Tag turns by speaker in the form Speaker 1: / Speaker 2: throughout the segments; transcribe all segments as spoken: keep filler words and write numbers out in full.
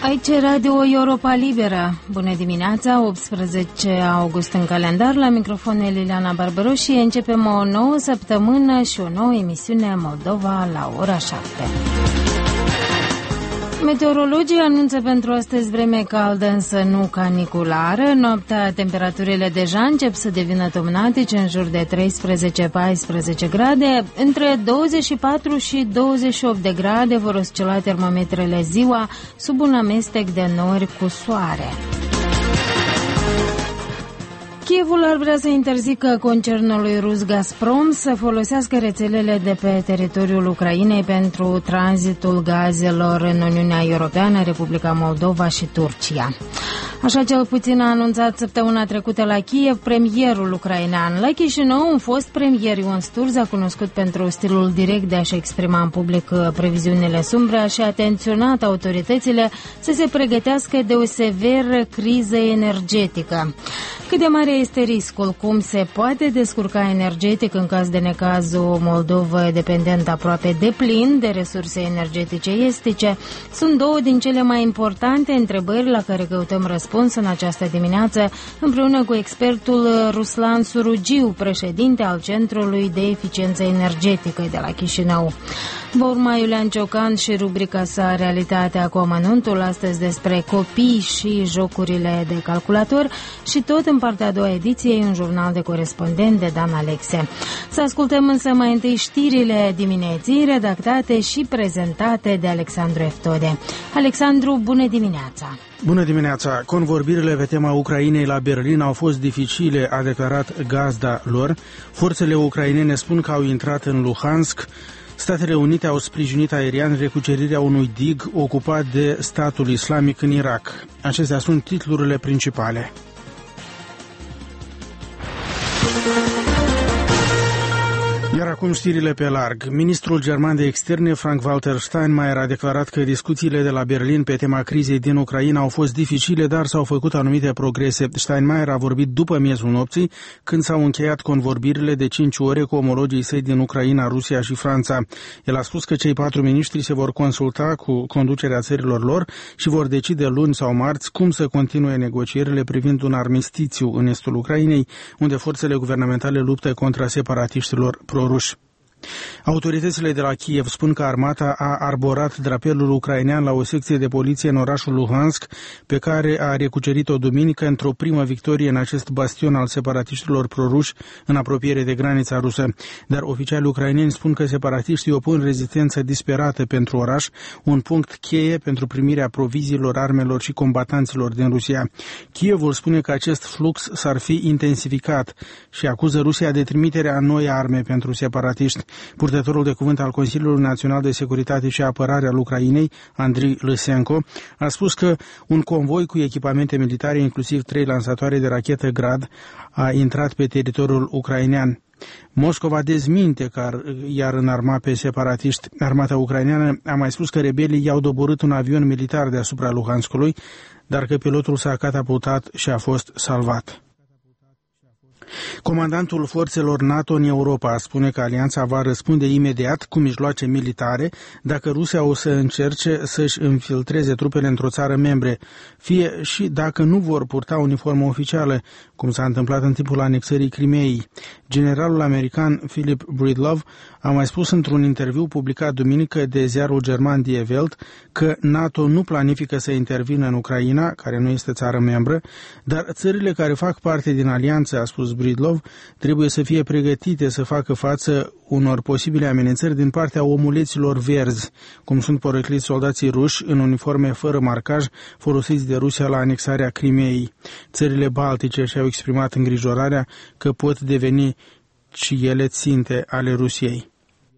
Speaker 1: Aici Radio Europa Liberă. Bună dimineața, optsprezece august în calendar, la microfon Liliana Barbaros și începem o nouă săptămână și o nouă emisiune Moldova la ora șapte. Meteorologii anunță pentru astăzi vreme caldă, însă nu caniculară. Noaptea temperaturile deja încep să devină tomnatice, în jur de treisprezece paisprezece grade. Între douăzeci și patru și douăzeci și opt de grade vor oscila termometrele ziua, sub un amestec de nori cu soare. Kievul ar vrea să interzică concernului rus Gazprom să folosească rețelele de pe teritoriul Ucrainei pentru tranzitul gazelor în Uniunea Europeană, Republica Moldova și Turcia. Așa cel puțin a anunțat săptămâna trecută la Kiev premierul ucrainean. La Chișinău, un fost premier Ion Sturz a cunoscut pentru stilul direct de a-și exprima în public previziunile sumbre și a atenționat autoritățile să se pregătească de o severă criză energetică. Cât de mare este riscul? Cum se poate descurca energetic în caz de necaz o Moldovă dependentă aproape de plin de resurse energetice estice? Sunt două din cele mai importante întrebări la care căutăm răspuns în această dimineață, împreună cu expertul Ruslan Surugiu, președinte al Centrului de Eficiență Energetică de la Chișinău. Va urma Iulian Ciocan și rubrica sa Realitatea cu amănuntul, astăzi despre copii și jocurile de calculator, și tot în partea a doua ediției un jurnal de corespondent de Dan Alexe. Să ascultăm însă mai întâi știrile dimineții, redactate și prezentate de Alexandru Eftode. Alexandru, bună dimineața!
Speaker 2: Bună dimineața! Convorbirile pe tema Ucrainei la Berlin au fost dificile, a declarat gazda lor. Forțele ucrainene spun că au intrat în Luhansk. Statele Unite au sprijinit aerian recucerirea unui dig ocupat de statul islamic în Irak. Acestea sunt titlurile principale. Iar acum știrile pe larg. Ministrul german de externe, Frank-Walter Steinmeier, a declarat că discuțiile de la Berlin pe tema crizei din Ucraina au fost dificile, dar s-au făcut anumite progrese. Steinmeier a vorbit după miezul nopții, când s-au încheiat convorbirile de cinci ore cu omologii săi din Ucraina, Rusia și Franța. El a spus că cei patru miniștri se vor consulta cu conducerea țărilor lor și vor decide luni sau marți cum să continue negocierile privind un armistițiu în estul Ucrainei, unde forțele guvernamentale luptă contra separatiștilor pro-ruși. Autoritățile de la Kiev spun că armata a arborat drapelul ucrainean la o secție de poliție în orașul Luhansk, pe care a recucerit-o duminică într-o primă victorie în acest bastion al separatiștilor proruși în apropiere de granița rusă. Dar oficialii ucraineni spun că separatiștii opun rezistență disperată pentru oraș, un punct cheie pentru primirea proviziilor, armelor și combatanților din Rusia. Kievul spune că acest flux s-ar fi intensificat și acuză Rusia de trimiterea a noi arme pentru separatiști. Purtătorul de cuvânt al Consiliului Național de Securitate și Apărare al Ucrainei, Andriy Lysenko, a spus că un convoi cu echipamente militare, inclusiv trei lansatoare de rachetă Grad, a intrat pe teritoriul ucrainean. Moscova dezminte că i-ar înarma pe separatiști. Armata ucraineană a mai spus că rebelii i-au doborât un avion militar deasupra Luhanskului, dar că pilotul s-a catapultat și a fost salvat. Comandantul forțelor NATO în Europa spune că alianța va răspunde imediat cu mijloace militare dacă Rusia o să încerce să-și infiltreze trupele într-o țară membre, fie și dacă nu vor purta uniformă oficială, cum s-a întâmplat în timpul anexării Crimeei. Generalul american Philip Breedlove a mai spus într-un interviu publicat duminică de ziarul german Die Welt că NATO nu planifică să intervină în Ucraina, care nu este țară membră, dar țările care fac parte din alianță, a spus Breedlove, trebuie să fie pregătite să facă față unor posibile amenințări din partea omuleților verzi, cum sunt porecliți soldații ruși în uniforme fără marcaj folosiți de Rusia la anexarea Crimeei. Țările baltice și-au exprimat îngrijorarea că pot deveni și ele ținte ale Rusiei.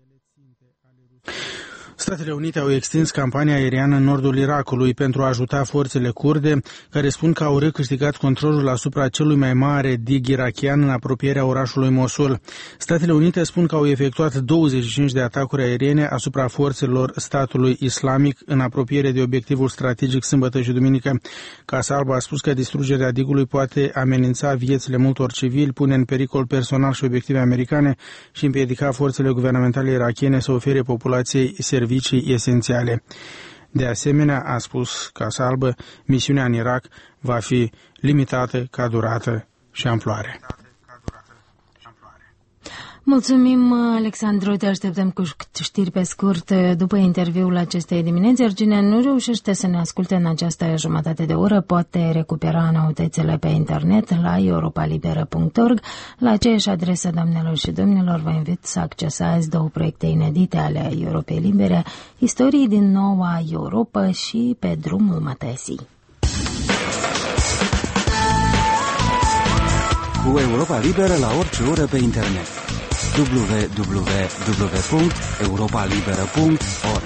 Speaker 2: Statele Unite au extins campania aeriană în nordul Irakului pentru a ajuta forțele kurde, care spun că au recâștigat controlul asupra celui mai mare dig irakian în apropierea orașului Mosul. Statele Unite spun că au efectuat douăzeci și cinci de atacuri aeriene asupra forțelor statului islamic în apropiere de obiectivul strategic sâmbătă și duminică. Casa Albă a spus că distrugerea digului poate amenința viețile multor civili, pune în pericol personal și obiective americane și împiedica forțele guvernamentale irakiene să ofere populației servicii esențiale. De asemenea, a spus Casa Albă, misiunea în Irak va fi limitată ca durată și amploare.
Speaker 1: Mulțumim, Alexandru, te așteptăm cu știri pe scurt după interviul acestei dimineți, iar cine nu reușește să ne asculte în această jumătate de oră poate recupera noutățile pe internet la europa liberă punct org. La aceeași adresă, doamnelor și domnilor, vă invit să accesați două proiecte inedite ale Europei Libere, Istorii din Noua Europa și Pe drumul mătăsii.
Speaker 3: Cu Europa Liberă la orice oră pe internet. w w w punct europa liberă punct org.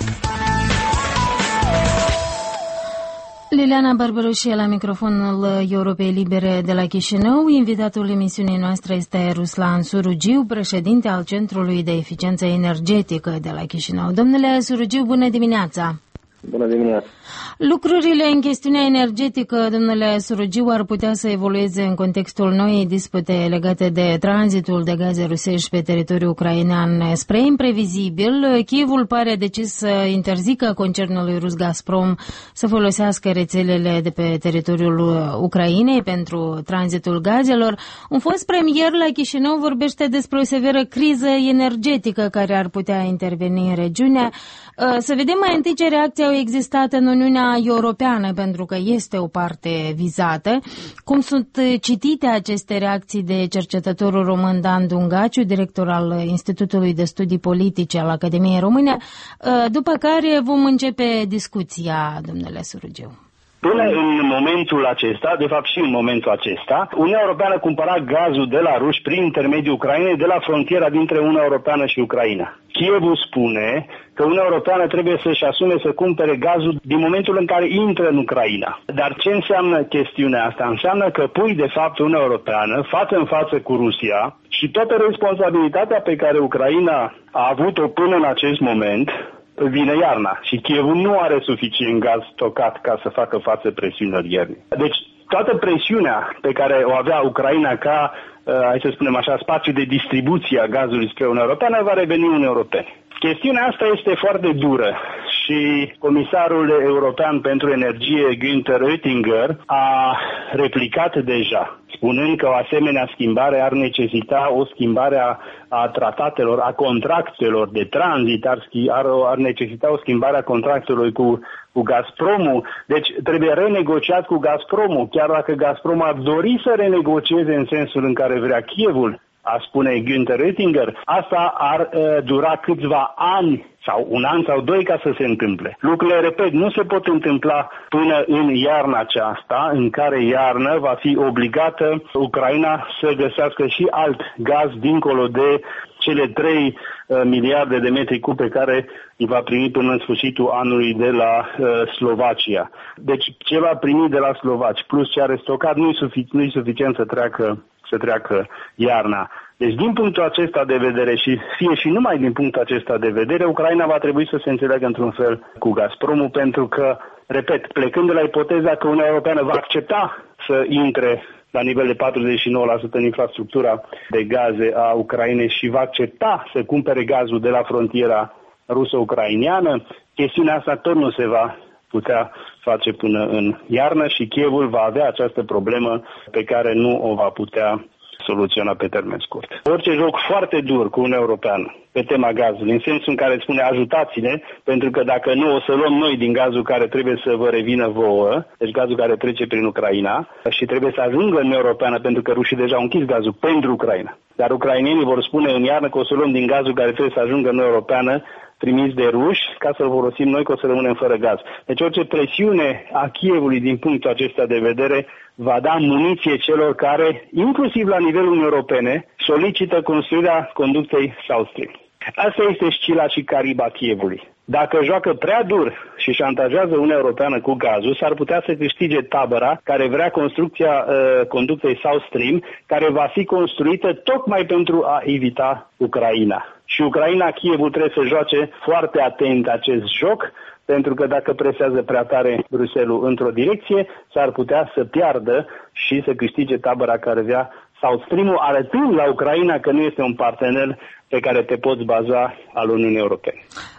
Speaker 1: Liliana Barbaroșie la microfonul Europei Libere de la Chișinău. Invitatul emisiunii noastre este Ruslan Surugiu, președinte al Centrului de Eficiență Energetică de la Chișinău. Domnule Surugiu, bună dimineața!
Speaker 4: Bună dimineața!
Speaker 1: Lucrurile în chestiunea energetică, domnule Surugiu, ar putea să evolueze în contextul noii dispute legate de tranzitul de gaze rusești pe teritoriul ucrainean spre imprevizibil. Kievul pare decis să interzică concernului rus Gazprom să folosească rețelele de pe teritoriul Ucrainei pentru tranzitul gazelor. Un fost premier la Chișinău vorbește despre o severă criză energetică care ar putea interveni în regiune. Să vedem mai întâi ce reacții au existat în Uniunea Europeană, pentru că este o parte vizată. Cum sunt citite aceste reacții de cercetătorul român Dan Dungaciu, director al Institutului de Studii Politice al Academiei Române, după care vom începe discuția, domnule Surugiu.
Speaker 4: Până în momentul acesta, de fapt și în momentul acesta, Uniunea Europeană cumpăra gazul de la ruși prin intermediul Ucrainei de la frontiera dintre Uniunea Europeană și Ucraina. Kievul spune că Uniunea Europeană trebuie să-și asume să cumpere gazul din momentul în care intră în Ucraina. Dar ce înseamnă chestiunea asta? Înseamnă că pui de fapt Uniunea Europeană față în față cu Rusia și toată responsabilitatea pe care Ucraina a avut-o până în acest moment vine iarna și Kievul nu are suficient gaz stocat ca să facă față presiunilor iernii. Deci toată presiunea pe care o avea Ucraina ca, uh, hai să spunem așa, spațiu de distribuție a gazului spre Uniunea Europeană va reveni Uniunea Europeană. Chestiunea asta este foarte dură și comisarul european pentru energie Günther Oettinger a replicat deja, spunând că o asemenea schimbare ar necesita o schimbare a, a tratatelor, a contractelor de tranzit, ar, ar, ar necesita o schimbare a contractelor cu, cu Gazpromul. Deci trebuie renegociat cu Gazpromul, chiar dacă Gazprom ar dori să renegocieze în sensul în care vrea Kievul, a spune Günther Oettinger, asta ar uh, dura câțiva ani sau un an sau doi ca să se întâmple. Lucrurile, repet, nu se pot întâmpla până în iarna aceasta, în care iarnă va fi obligată Ucraina să găsească și alt gaz dincolo de cele trei uh, miliarde de metri cub pe care îi va primi până în sfârșitul anului de la uh, Slovacia. Deci ce va primi de la slovaci plus ce are stocat nu-i sufic- nu-i suficient să treacă să treacă iarna. Deci din punctul acesta de vedere și fie și numai din punctul acesta de vedere, Ucraina va trebui să se înțeleagă într-un fel cu Gazpromul, pentru că, repet, plecând de la ipoteza că Uniunea Europeană va accepta să intre la nivel de patruzeci și nouă la sută în infrastructura de gaze a Ucrainei și va accepta să cumpere gazul de la frontiera rusă-ucrainiană, chestiunea asta tot nu se va putea face până în iarnă și Kievul va avea această problemă pe care nu o va putea soluționa pe termen scurt. Orice joc foarte dur cu Uniunea Europeană pe tema gazului, în sensul în care spune ajutați-ne, pentru că dacă nu o să luăm noi din gazul care trebuie să vă revină vouă, deci gazul care trece prin Ucraina și trebuie să ajungă în Uniunea Europeană pentru că rușii deja au închis gazul pentru Ucraina. Dar ucrainenii vor spune în iarnă că o să luăm din gazul care trebuie să ajungă în Uniunea Europeană trimis de ruși, ca să-l folosim noi, că o să rămânem fără gaz. Deci orice presiune a Kievului din punctul acesta de vedere va da muniție celor care, inclusiv la nivelul Uniunii Europene, solicită construirea conductei South Stream. Asta este Scila și Cariba Kievului. Dacă joacă prea dur și șantajează Uniunea Europeană cu gazul, s-ar putea să câștige tabăra care vrea construcția uh, conductei South Stream, care va fi construită tocmai pentru a evita Ucraina. Și Ucraina, Kievul trebuie să joace foarte atent acest joc, pentru că dacă presează prea tare Bruxelles într-o direcție, s-ar putea să piardă și să câștige tabăra care vrea South Stream-ul, arătând la Ucraina că nu este un partener pe care te poți baza al Uniunii Europene.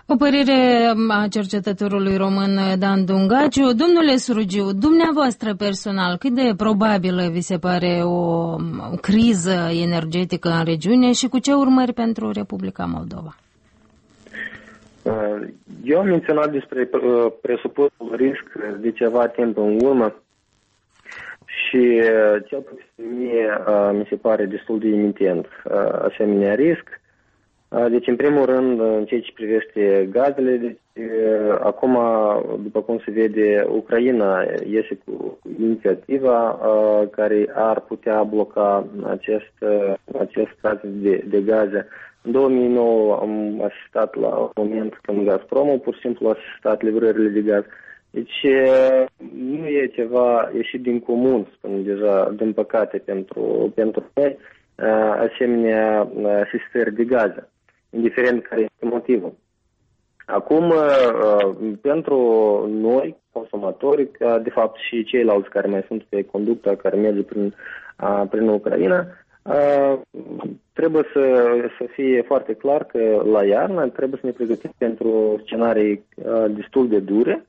Speaker 1: O părere a cercetătorului român Dan Dungaciu. Domnule Surugiu, dumneavoastră personal, cât de probabilă vi se pare o, o criză energetică în regiune și cu ce urmări pentru Republica Moldova?
Speaker 5: Eu am menționat despre presupusul risc de ceva timp în urmă și cel puțin mie mi se pare destul de imitent asemenea risc. Deci, în primul rând, în ceea ce privește gazele, deci, acum, după cum se vede, Ucraina iese cu inițiativa care ar putea bloca acest, acest caz de, de gaze. În două mii nouă am asistat la un moment când Gazpromul pur și simplu a asistat livrările de gaz. Deci nu e ceva ieșit din comun, spun deja, din păcate, pentru, pentru noi, asemenea asistări de gaze, indiferent care este motivul. Acum, pentru noi, consumatori, de fapt și ceilalți care mai sunt pe conducta care merge prin, prin Ucraina, trebuie să, să fie foarte clar că la iarnă trebuie să ne pregătim pentru scenarii destul de dure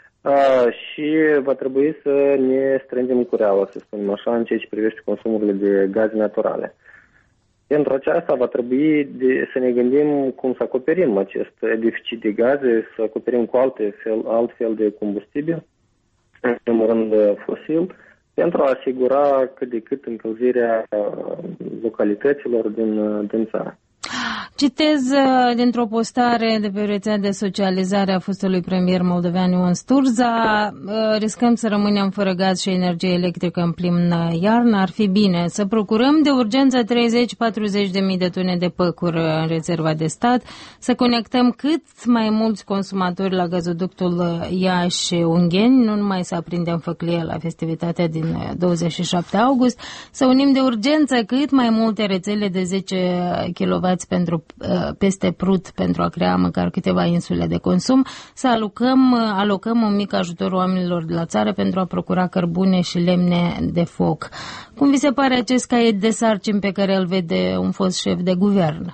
Speaker 5: și va trebui să ne strângem cureaua, să spunem așa, în ceea ce privește consumurile de gaze naturale. Pentru aceasta va trebui de, să ne gândim cum să acoperim acest deficit de gaze, să acoperim cu alte fel, alt fel de combustibil, în primul rând fosil, pentru a asigura cât de cât încălzirea localităților din, din țară.
Speaker 1: Citez dintr-o postare de pe o rețea de socializare a fostului premier moldovean Ion Sturza: riscăm să rămânem fără gaz și energie electrică în plin iarnă, ar fi bine să procurăm de urgență treizeci-patruzeci de mii de tone de păcuri în rezerva de stat, să conectăm cât mai mulți consumatori la gazoductul Iași-Ungheni, nu numai să aprindem făclie la festivitatea din douăzeci și șapte august, să unim de urgență cât mai multe rețele de zece kilowați pentru peste Prut pentru a crea măcar câteva insule de consum, să alocăm, alocăm un mic ajutor oamenilor de la țară pentru a procura cărbune și lemne de foc. Cum vi se pare acest caiet de sarcini pe care îl vede un fost șef de guvern?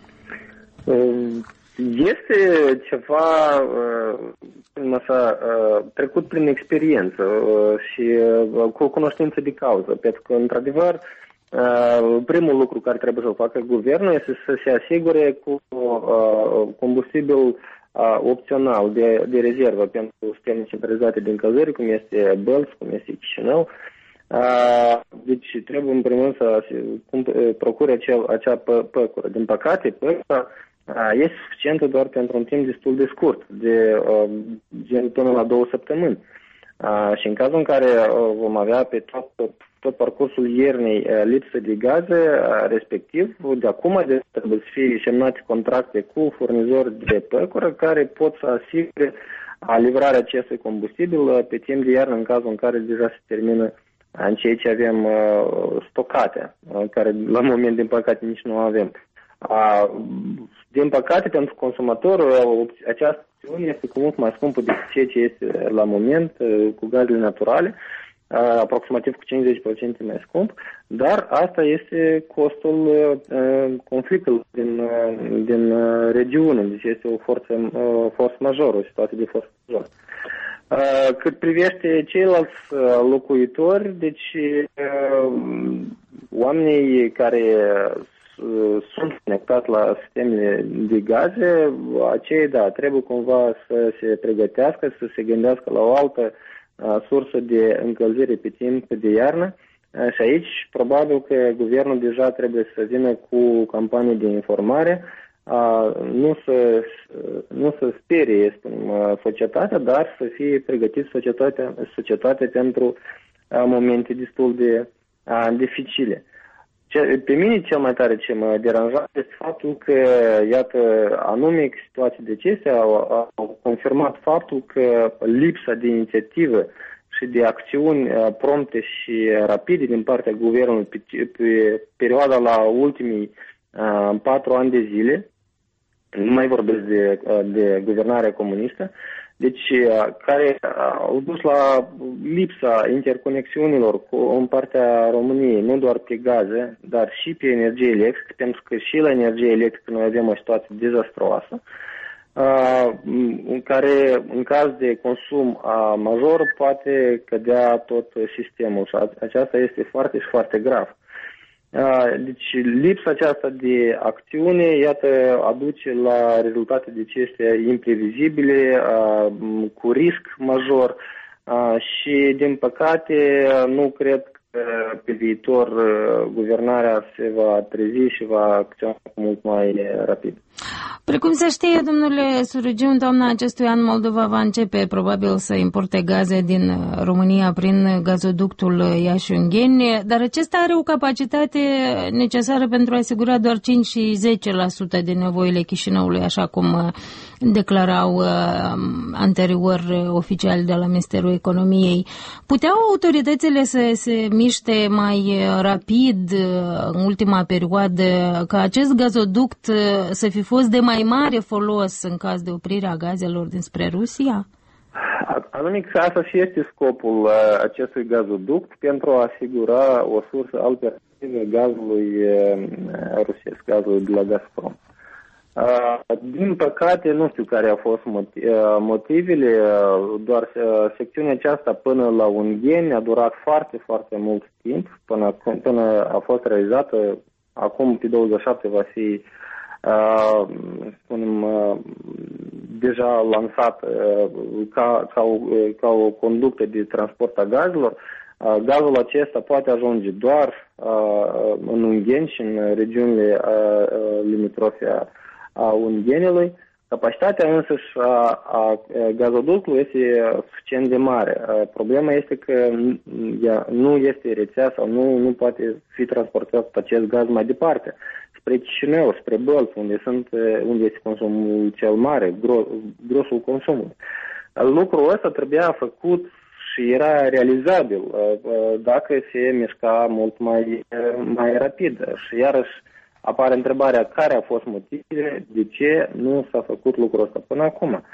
Speaker 5: Este ceva așa, trecut prin experiență și cu cunoștință de cauză, pentru că, într-adevăr, Uh, primul lucru care trebuie să facă guvernul este să se asigure cu uh, combustibil uh, opțional de, de rezervă pentru sisteme centralizate de încălzire, cum este Bălți, cum este Chișinău. Uh, deci trebuie în primul rând să uh, procure acel, acea pă, păcură. Din păcate, păcura uh, este suficientă doar pentru un timp destul de scurt, de uh, gen până la două săptămâni. Uh, și în cazul în care uh, vom avea pe tot, tot parcursul iernii uh, lipsă de gaze, uh, respectiv, de acum de trebuie să fie semnate contracte cu furnizori de păcură care pot să asigure uh, livrarea acestui combustibil uh, pe timp de iarnă, în cazul în care deja se termină uh, în ceea ce avem uh, stocate, uh, care la moment, din păcate, nici nu avem. Uh, din păcate, pentru consumator, uh, această opțiune este cu mult mai scumpă decât ceea ce este la moment uh, cu gazele naturale, uh, aproximativ cu cincizeci la sută mai scump, dar asta este costul uh, conflictului din, uh, din uh, regiune, deci este o forță, uh, forță majoră, o situație de forță majoră. Uh, cât privește ceilalți uh, locuitori, deci uh, oamenii care sunt conectați la sistemele de gaze, aceia, da, trebuie cumva să se pregătească, să se gândească la o altă a, sursă de încălzire pe timp de iarnă. A, și aici, probabil că guvernul deja trebuie să vină cu campanii de informare, a, nu, să, nu să sperie, spunem, societatea, dar să fie pregătit societatea, societatea pentru a, momente destul de a, dificile. Pe mine cel mai tare ce mă deranja este faptul că, iată, anume situații de acestea au, au confirmat faptul că lipsa de inițiativă și de acțiuni prompte și rapide din partea guvernului pe, pe perioada la ultimii uh, patru ani de zile, nu mai vorbesc de, de guvernarea comunistă, deci care au dus la lipsa interconexiunilor cu, în partea României, nu doar pe gaze, dar și pe energie electrică, pentru că și la energie electrică noi avem o situație dezastroasă. în care, în caz de consum major, poate cădea tot sistemul și aceasta este foarte și foarte grav. Deci lipsa aceasta de acțiune, iată, aduce la rezultate de acestea imprevizibile, cu risc major și, din păcate, nu cred că pe viitor guvernarea se va trezi și va acționa mult mai rapid.
Speaker 1: Precum se știe, domnule Surugiu, în toamna acestui an Moldova va începe probabil să importe gaze din România prin gazoductul Iași-Ungheni, dar acesta are o capacitate necesară pentru a asigura doar cinci și zece la sută din nevoile Chișinăului, așa cum declarau anterior oficiali de la Ministerul Economiei. Puteau autoritățile să se miște mai rapid în ultima perioadă ca acest gazoduct să fi fost de mai mare folos în caz de oprire a gazelor dinspre Rusia?
Speaker 5: Anumic, asta și este scopul acestui gazoduct, pentru a asigura o sursă alternativă gazului rusesc, gazului de la Gazprom. Din păcate, nu știu care au fost motivele, doar secțiunea aceasta până la Ungheni a durat foarte, foarte mult timp, până, până a fost realizată. Acum, pe douăzeci și șapte, va fi Uh, spunem, uh, deja lansat uh, ca, ca, o, ca o conductă de transport a gazelor. Uh, gazul acesta poate ajunge doar uh, în Ungheni și în regiunile uh, limitrofe a, a Unghenilui. Capacitatea însăși a, a gazoductului este suficient de mare. Uh, problema este că ea nu este rețea sau nu, nu poate fi transportat acest gaz mai departe, spre Chișinău, spre Bălți, unde, sunt, unde este consumul cel mare, gros, grosul consumului. Lucrul ăsta trebuia făcut și era realizabil dacă se mișca mult mai, mai rapid. Și iarăși apare întrebarea care a fost motivele, de ce nu s-a făcut lucrul ăsta până acum.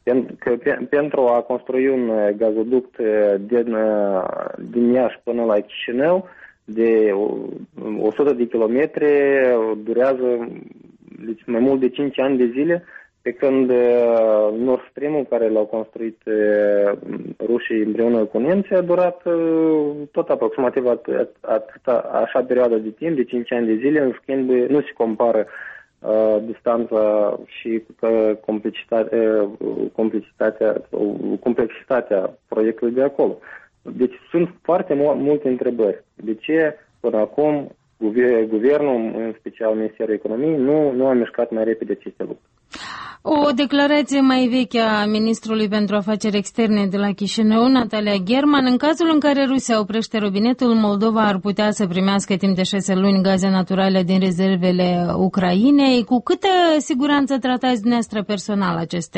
Speaker 5: Pentru a construi un gazoduct din, din Iași până la Chișinău, de o sută de kilometri, durează deci, mai mult de cinci ani de zile, pe când uh, Nord Stream-ul, care l-au construit uh, rușii împreună cu nemții, a durat uh, tot aproximativ at- at- așa perioadă de timp, de cinci ani de zile. În schimb, nu se compară uh, distanța și uh, complexitatea, uh, complexitatea, uh, complexitatea proiectului de acolo. Deci sunt foarte multe întrebări. De ce până acum guvernul, în special Ministerul Economiei, nu, nu a mișcat mai repede aceste lucruri?
Speaker 1: O declarație mai veche a ministrului pentru afaceri externe de la Chișinău, Natalia German: în cazul în care Rusia oprește robinetul, Moldova ar putea să primească timp de șase luni gaze naturale din rezervele Ucrainei. Cu câtă siguranță tratați dumneavoastră personal aceste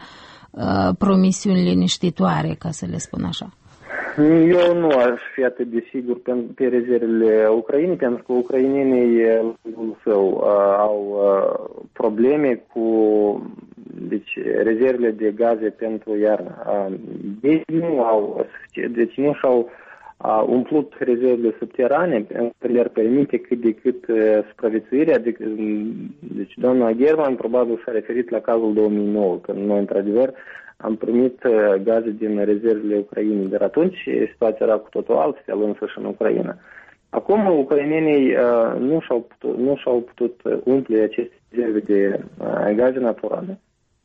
Speaker 1: uh, promisiuni liniștitoare, ca să le spun așa?
Speaker 5: Eu nu aș fi atât de sigur pe, pe rezervele Ucrainei, pentru că ucrainenii în său uh, au uh, probleme cu deci, rezervele de gaze pentru iarnă. Uh, ei nu au, deci nu și-au uh, umplut rezervele subterane, pentru le-ar permite cât de cât uh, supraviețuirea. De, deci doamna German probabil s-a referit la cazul două mii nouă, când noi într-adevăr am primit gaze din rezervele Ucrainei, dar atunci situația era cu totul altfel, însă și în Ucraina. Acum ucrainenii uh, nu, și-au putut, nu și-au putut umple aceste rezerve de uh, gaze naturale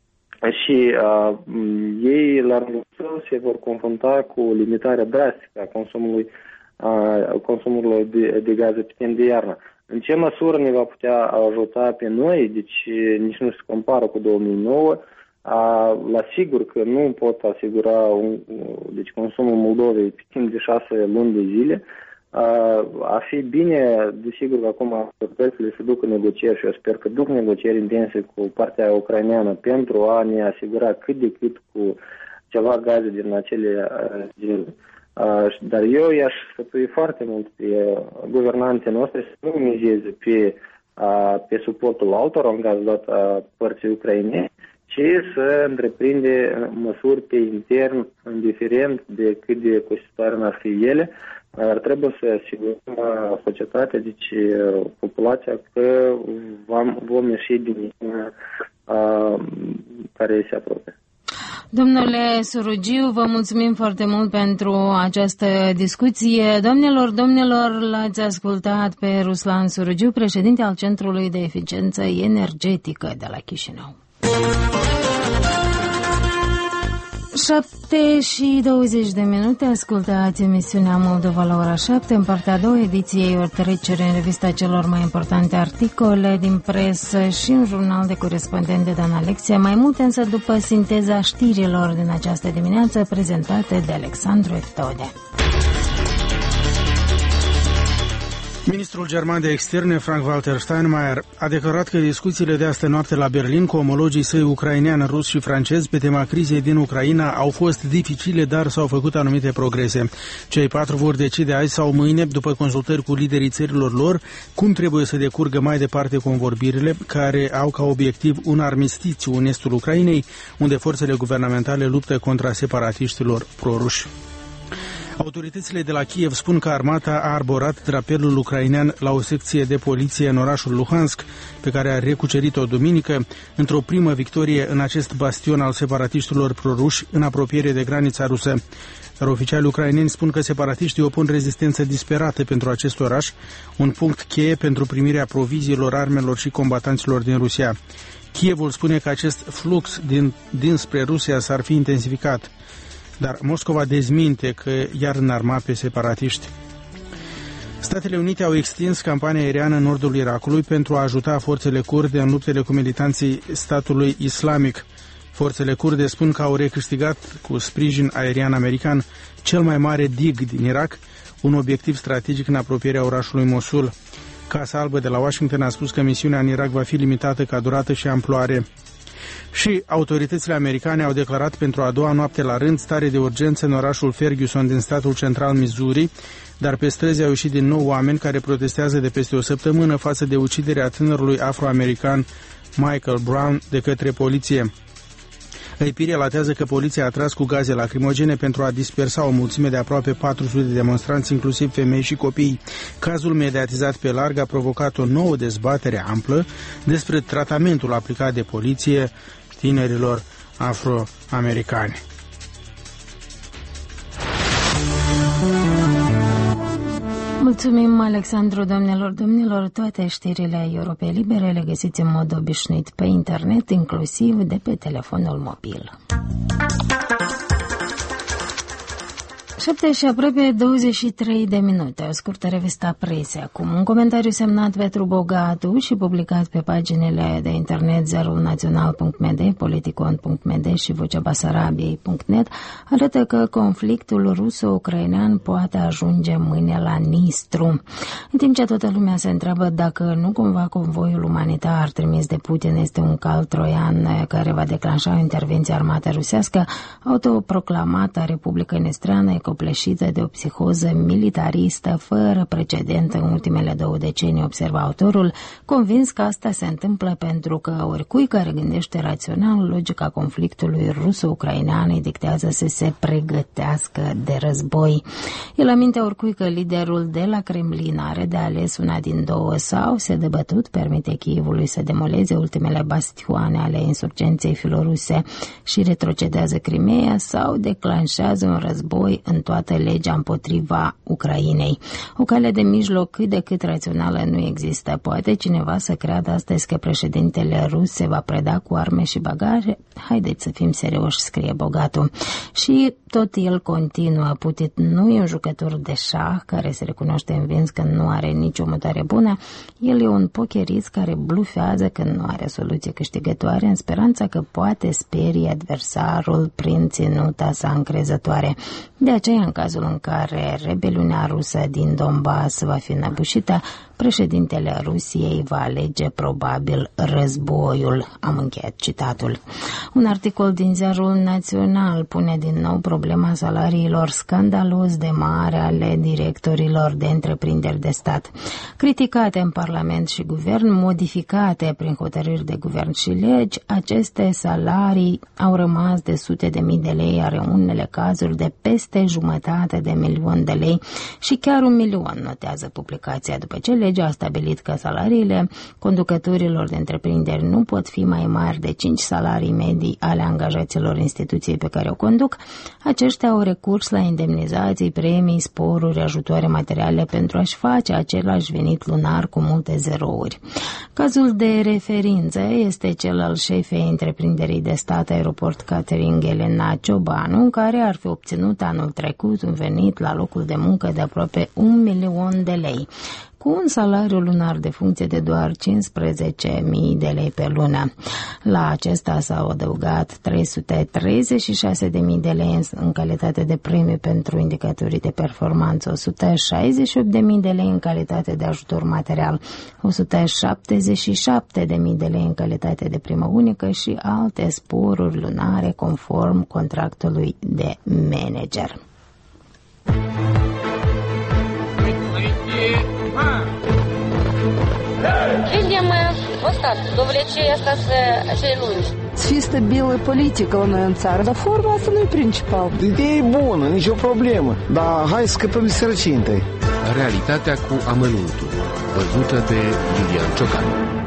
Speaker 5: și uh, ei la rândul său se vor confrunta cu limitarea drastică a consumului, uh, consumului de, de gaze pe timp de iarnă. În ce măsură ne va putea ajuta pe noi, deci nici nu se compară cu două mii nouă, A, la sigur că nu pot asigura un, deci consumul Moldovei pe timp de șase luni de zile. A, a fi bine, desigur că acum autoritățile se duc în negocieri și eu sper că duc negocieri intense cu partea ucraineană pentru a ne asigura cât de cât cu ceva gaze din acele zile. Dar eu i-aș sfătui foarte mult pe guvernanții noastre să nu mizeze pe, a, pe suportul altora în cazul dat a părții ucrainene, ci să întreprinde măsuri pe intern, indiferent de cât de costisitoare n-ar fi ele. Ar trebui să asigurăm societatea, deci populația, că vom, vom ieși din uh, care se apropie.
Speaker 1: Domnule Surugiu, vă mulțumim foarte mult pentru această discuție. Domnilor, domnilor, l-ați ascultat pe Ruslan Surugiu, președinte al Centrului de Eficiență Energetică de la Chișinău. șapte și douăzeci de minute, ascultați emisiunea Moldova la ora șapte. În partea a doua ediției o trecere în revista celor mai importante articole din presă și un jurnal de corespondent de Dan Alexia. Mai multe însă după sinteza știrilor din această dimineață prezentate de Alexandru Eftode.
Speaker 2: Ministrul german de externe, Frank-Walter Steinmeier, a declarat că discuțiile de astă noapte la Berlin cu omologii săi ucrainean, rus și francez pe tema crizei din Ucraina au fost dificile, dar s-au făcut anumite progrese. Cei patru vor decide azi sau mâine, după consultări cu liderii țărilor lor, cum trebuie să decurgă mai departe convorbirile, care au ca obiectiv un armistițiu în estul Ucrainei, unde forțele guvernamentale luptă contra separatiștilor proruși. Autoritățile de la Kiev spun că armata a arborat drapelul ucrainean la o secție de poliție în orașul Luhansk, pe care a recucerit-o duminică, într-o primă victorie în acest bastion al separatiștilor proruși în apropiere de granița rusă. Dar oficialii ucraineni spun că separatiștii opun rezistență disperată pentru acest oraș, un punct cheie pentru primirea proviziilor, armelor și combatanților din Rusia. Kievul spune că acest flux din, dinspre Rusia s-ar fi intensificat, dar Moscova dezminte că i-ar înarma pe separatiști. Statele Unite au extins campania aeriană în nordul Irakului pentru a ajuta forțele kurde în luptele cu militanții statului islamic. Forțele kurde spun că au recâștigat cu sprijin aerian american cel mai mare dig din Irak, un obiectiv strategic în apropierea orașului Mosul. Casa Albă de la Washington a spus că misiunea în Irak va fi limitată ca durată și amploare. Și autoritățile americane au declarat pentru a doua noapte la rând stare de urgență în orașul Ferguson din statul central Missouri, dar pe străzi au ieșit din nou oameni care protestează de peste o săptămână față de uciderea tânărului afroamerican Michael Brown de către poliție. Îipiri relatează că poliția a tras cu gaze lacrimogene pentru a dispersa o mulțime de aproape patru sute de demonstranți, inclusiv femei și copii. Cazul mediatizat pe larg a provocat o nouă dezbatere amplă despre tratamentul aplicat de poliție tinerilor afroamericani.
Speaker 1: Mulțumim, Alexandru, domnilor, domnilor. Toate știrile Europei Libere le găsiți în mod obișnuit pe internet, inclusiv de pe telefonul mobil. șapte și aproape douăzeci și trei de minute, o scurtă revista presei acum. Un comentariu semnat Petru Bogatu și publicat pe paginile de internet zero unu național punct m d, politicon punct m d și vocea basarabiei punct net arată că conflictul ruso-ucrainean poate ajunge mâine la Nistru. În timp ce toată lumea se întreabă dacă nu cumva convoiul umanitar trimis de Putin este un cal troian care va declanșa o intervenție armată rusească, autoproclamata Republică Nestreană e copleșită de o psihoză militaristă fără precedent în ultimele două decenii, observa autorul, convins că asta se întâmplă pentru că oricui care gândește rațional, logica conflictului ruso-ucrainean îi dictează să se pregătească de război. El aminte oricui că liderul de la Kremlin are de ales una din două: sau se dă bătut, permite Kievului să demoleze ultimele bastioane ale insurgenței filoruse și retrocedează Crimea, sau declanșează un război în toată legea împotriva Ucrainei. O cale de mijloc cât de cât rațională nu există. Poate cineva să creadă astăzi că președintele rus se va preda cu arme și bagaje? Haideți să fim serioși, scrie Bogatul. Și tot el continuă: Putin nu e un jucător de șah care se recunoaște învins când nu are nicio mutare bună. El e un pokerist care blufează când nu are soluție câștigătoare, în speranța că poate sperie adversarul prin ținuta sa încrezătoare. De aceea, în cazul în care rebeliunea rusă din Donbass va fi înăbușită, președintele Rusiei va alege probabil războiul. Am încheiat citatul. Un articol din Ziarul Național pune din nou problema salariilor scandalos de mari ale directorilor de întreprinderi de stat. Criticate în Parlament și Guvern, modificate prin hotărâri de guvern și legi, aceste salarii au rămas de sute de mii de lei, are unele cazuri de peste jumătate de milion de lei și chiar un milion, notează publicația, după ce legea a stabilit că salariile conducătorilor de întreprinderi nu pot fi mai mari de cinci salarii medii ale angajaților instituției pe care o conduc, aceștia au recurs la indemnizații, premii, sporuri, ajutoare materiale pentru a-și face același venit lunar cu multe zerouri. Cazul de referință este cel al șefei întreprinderii de stat Aeroport Catering Elena Ciobanu, care ar fi obținut anul trecut un venit la locul de muncă de aproape un milion de lei, cu un salariu lunar de funcție de doar cincisprezece mii de lei pe lună. La acesta s-au adăugat trei sute treizeci și șase de mii de lei în calitate de premiu pentru indicatorii de performanță, o sută șaizeci și opt de mii de lei în calitate de ajutor material, o sută șaptezeci și șapte de mii de lei în calitate de primă unică și alte sporuri lunare conform contractului de manager.
Speaker 6: Видимо, вот так, до влечения остаться lungi.
Speaker 7: Чисто белая политика у нас în țară, dar forma asta nu e principal.
Speaker 8: Ideea e bună, nicio problemă, dar hai să scăpăm de sărăcie întâi.
Speaker 9: Realitatea cu amănuntul, văzută de Iulian Ciocan.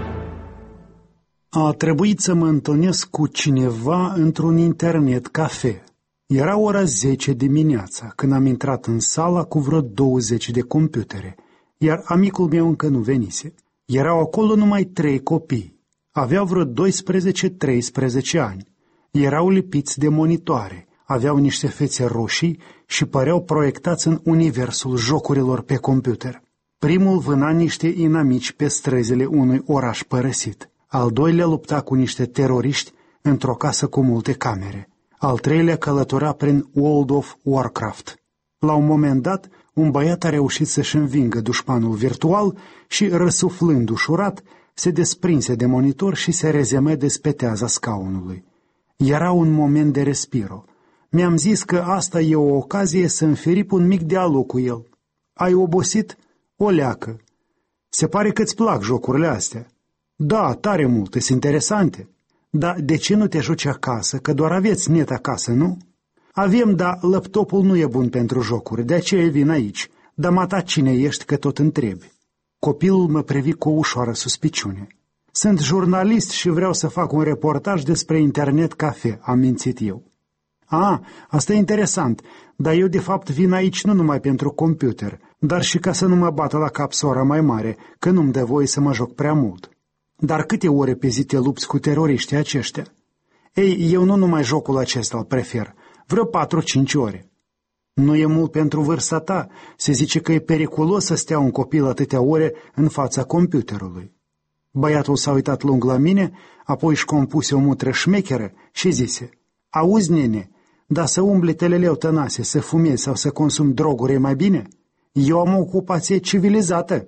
Speaker 10: A trebuit să mă întâlnesc cu cineva într-un internet cafe. Era ora zece dimineața când am intrat în sala cu vreo douăzeci de computere, iar amicul meu încă nu venise. Erau acolo numai trei copii. Aveau vreo doisprezece-treisprezece ani. Erau lipiți de monitoare, aveau niște fețe roșii și păreau proiectați în universul jocurilor pe computer. Primul vâna niște inamici pe străzile unui oraș părăsit. Al doilea lupta cu niște teroriști într-o casă cu multe camere. Al treilea călătorea prin World of Warcraft. La un moment dat, un băiat a reușit să-și învingă dușmanul virtual și, răsuflând ușurat, se desprinse de monitor și se rezemă pe teaza scaunului. Era un moment de respiro. Mi-am zis că asta e o ocazie să înferip un mic dialog cu el. Ai obosit? O leacă. Se pare că-ți plac jocurile astea. Da, tare mult, sunt interesante. Dar de ce nu te joci acasă, că doar aveți net acasă, nu? Avem, dar laptopul nu e bun pentru jocuri, de aceea vin aici. Dar mata cine ești că tot întrebi. Copilul mă privi cu o ușoară suspiciune. Sunt jurnalist și vreau să fac un reportaj despre internet cafe, am mințit eu. A, asta e interesant, dar eu de fapt vin aici nu numai pentru computer, dar și ca să nu mă bată la cap sora mai mare, că nu-mi dă voie să mă joc prea mult. Dar câte ore pe zi te lupți cu teroriștii aceștia? Ei, eu nu numai jocul acesta îl prefer, vreo patru-cinci ore. Nu e mult pentru vârsta ta, se zice că e periculos să stea un copil atâtea ore în fața computerului. Băiatul s-a uitat lung la mine, apoi își compuse o mutră șmecheră și zise: auzi, nene, dar să umbli teleleu tănase, să fumezi sau să consumi droguri e mai bine? Eu am o ocupație civilizată.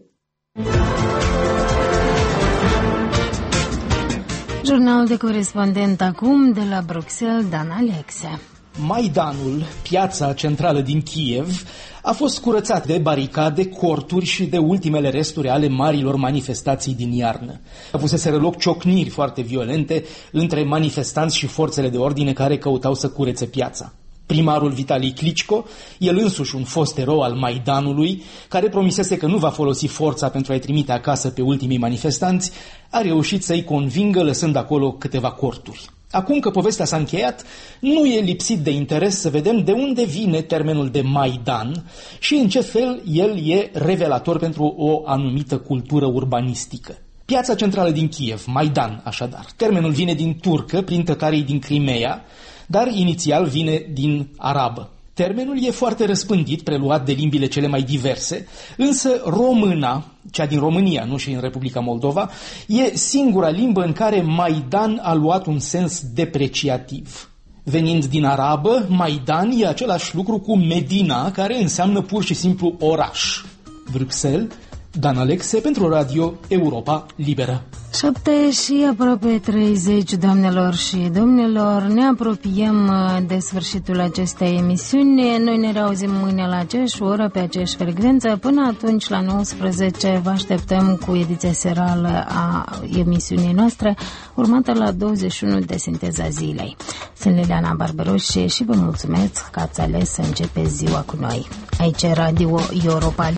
Speaker 1: Jurnal de corespondent acum de la Bruxelles, Dan Alexe.
Speaker 11: Maidanul, piața centrală din Kiev, a fost curățat de baricade, corturi și de ultimele resturi ale marilor manifestații din iarnă. Avuseseră loc ciocniri foarte violente între manifestanți și forțele de ordine care căutau să curețe piața. Primarul Vitali Klitschko, el însuși un fost erou al Maidanului, care promisese că nu va folosi forța pentru a-i trimite acasă pe ultimii manifestanți, a reușit să-i convingă lăsând acolo câteva corturi. Acum că povestea s-a încheiat, nu e lipsit de interes să vedem de unde vine termenul de Maidan și în ce fel el e revelator pentru o anumită cultură urbanistică. Piața centrală din Kiev, Maidan, așadar. Termenul vine din turcă, prin tătarii din Crimea, dar inițial vine din arabă. Termenul e foarte răspândit, preluat de limbile cele mai diverse, însă româna, cea din România, nu și în Republica Moldova, e singura limbă în care Maidan a luat un sens depreciativ. Venind din arabă, Maidan e același lucru cu Medina, care înseamnă pur și simplu oraș. Bruxelles, Dan Alexe pentru Radio Europa Liberă.
Speaker 1: Șapte și aproape treizeci, doamnelor și domnilor, ne apropiem de sfârșitul acestei emisiuni. Noi ne reauzim mâine la aceeași oră, pe aceeași frecvență. Până atunci, la nouăsprezece, vă așteptăm cu ediția serală a emisiunii noastre, urmată la douăzeci și unu de Sinteza Zilei. Sunt Liliana Barberoșe și vă mulțumesc că ați ales să începeți ziua cu noi. Aici Radio Europa